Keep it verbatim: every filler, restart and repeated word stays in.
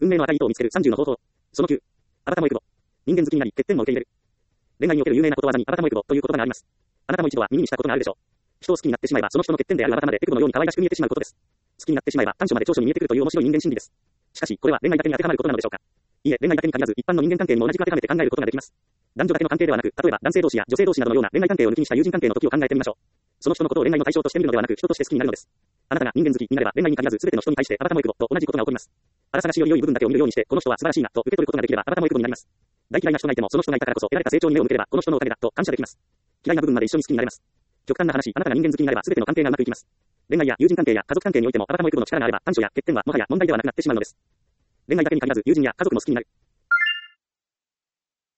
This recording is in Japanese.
運命の赤い糸を見つけるさんじゅうの方法。そのきゅう。あなたもエクボ。人間好きになり、欠点も受け入れる。恋愛における有名なことわざにあなたもエクボという言葉があります。あなたも一度は耳にしたことがあるでしょう。人を好きになってしまえば、その人の欠点であるあなたまでエクボのように可愛らしく見えてしまうことです。好きになってしまえば、短所まで長所に見えてくるという面白い人間心理です。しかし、これは恋愛だけに当てはまることなのでしょうか。いいえ、恋愛だけに限らず、一般の人間関係にも同じく当てはめて考えることができます。男女だけの関係ではなく、例えば男性同士や女性同士などのような恋愛関係を抜きにした友人関係の時を考えてみましょう。その人のことを恋愛の対象として見るのではなく、人として好きになるのです。あなたが人間好きになれば、恋愛に限らず全ての人に対してあなたもエクボと同じことが起こります。あら探しより良い部分だけを見るようにして、この人は素晴らしいなと受け取ることができれば、あなたもエクボになります。大嫌いな人がいても、その人がいたからこそ得られた成長に目を向ければ、この人のおかげだと感謝できます。嫌いな部分まで一緒に好きになれます。極端な話、あなたが人間好きになれば全ての関係がうまくいきます。恋愛や友人関係や家族関係においても、あなたもエクボの力があれば、短所や欠点はもはや問題ではなくなってしまうのです。恋愛だけに限らず、友人や家族も好きになる。